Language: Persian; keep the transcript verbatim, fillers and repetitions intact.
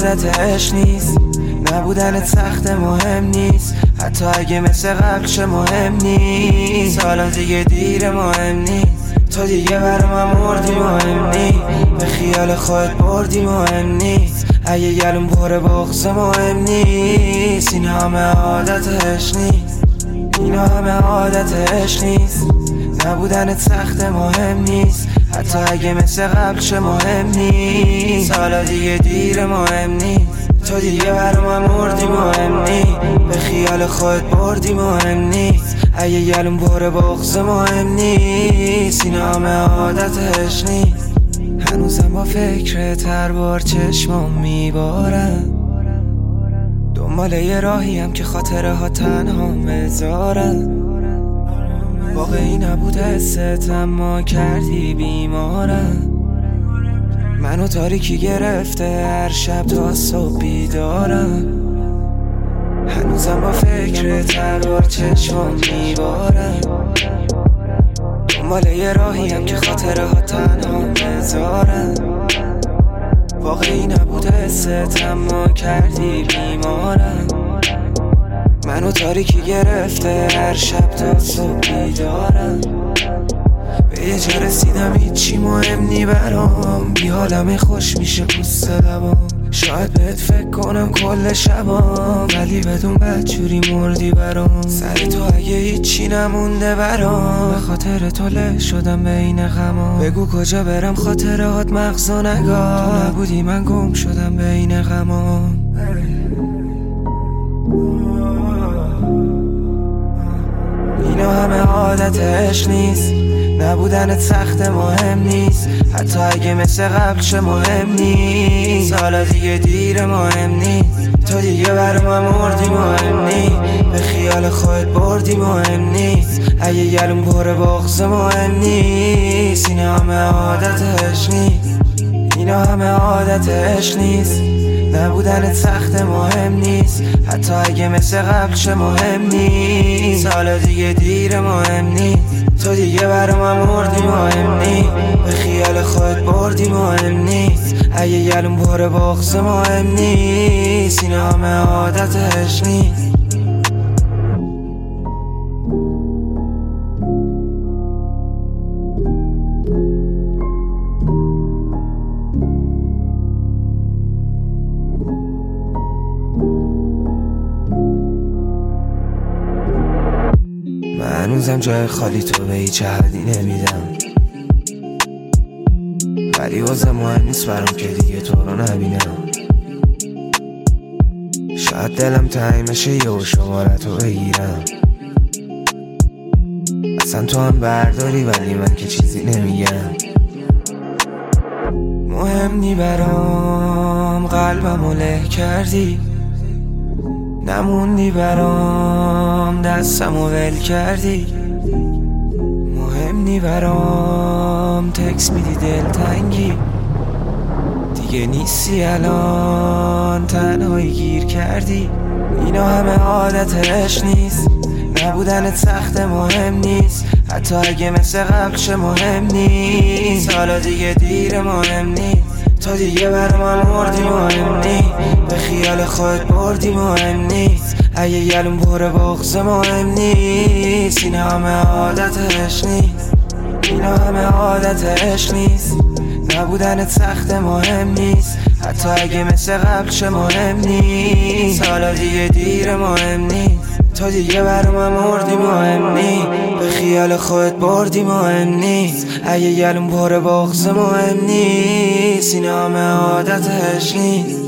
عادت عشق نیست، نبودنت سخت مهم نیست، حتی اگه مثل قبل چه مهم نیست. حالا دیگه دیر مهم نیست، تو دیگه برا من مردی مهم نیست، به خیال خودت بردی مهم نیست، اگه گلوم پر بغض مهم نیست. این همه عادت عشق نیست، این همه عادت عشق نیست، نبودنت سخت مهم نیست، حتی اگه مثل قبل چه مهم نیست. حالا دیگه دیر مهم نیست، تو دیگه برا من مردی مهم نیست، به خیال خودت بردی مهم نیست، اگه گلوم پر بغض مهم نیست. این همه عادت عشق نیست، هنوزم با فکرت هر بار چشمام میبارم، دنبال یه راهیم که خاطره ها تنها بذارم. واقعی نبود حست اما کردی بیمارم، منو تاریکی گرفته هر شب تا صبح بیدارم. هنوزم با فکرت هر بار چشمام میبارم، دنبال یه راهیم که خاطره ها تنها بذارم. واقعی نبود حست اما کردی بیمارم، منو تاریکی گرفته هر شب تا صبح بیدارم. به یه جا رسیدم هیچی مهم نی برام، بی حالم خوش میشه پوست لبام، شاید بهت فکر کنم کل شبام، ولی بدون بدجوری مردی برام. سر تو اگه هیچی نمونده برام، به خاطر تو له شدم بین غمام. بگو کجا برم خاطرات مغزو نگاه، تو نبودی من گم شدم بین غمام. اینا همه عادت عشق نیست، نبودنت سخت مهم نیست، حتی اگه مثل قبل چه مهم نیست. حالا دیگه دیر مهم نیست، تو دیگه برا من مردی مهم نیست، به خیال خودت بردی مهم نیست، اگه گلوم پر بغض مهم نیست. اینا همه عادت عشق نیست، اینا همه عادت عشق نیست، نبودنت سخت مهم نیست، حتی اگه مثل قبل چه مهم نیست. حالا دیگه دیر مهم نیست، تو دیگه برا من مردی مهم نیست، به خیال خودت بردی مهم نیست، اگه گلوم پر بغض مهم نیست. این همه عادت عشق نیست. من هنوزم جای خالی تو به هیچ حدی نمیدم، ولی واسه مهم نیست برام که دیگه تو رو نبینم. شاید دلم تنگ بشه یه شمارتو بگیرم، اصلا تو هم برداری ولی من که چیزی نمیگم. مهم نی برام قلبمو له کردی، نموندی برام دستمو ول کردی. مهم نی برام تکس میدی دلتنگی، دیگه نیستی الان تنهایی گیر کردی. اینا همه عادت عشق نیست، نبودنت سخت مهم نیست، حتی اگه مثل قبل چه مهم نیست. حالا دیگه دیر مهم نیست، تو دیگه برا من مردی مهم نیست، به خیال خودت بردی مهم نیست، اگه گلوم پر بغض مهم نیست. این همه عادت عشق نیست، این همه عادت عشق نیست، نبودنت سخت مهم نیست، حتی اگه مثل قبل چه مهم نیست. حالا دیگه دیر مهم نیست، تو دیگه برا من مردی مهم نیست، به خیال خودت بردی مهم نیست، اگه گلوم پر بغض مهم نیست. این همه عادت عشق نیست.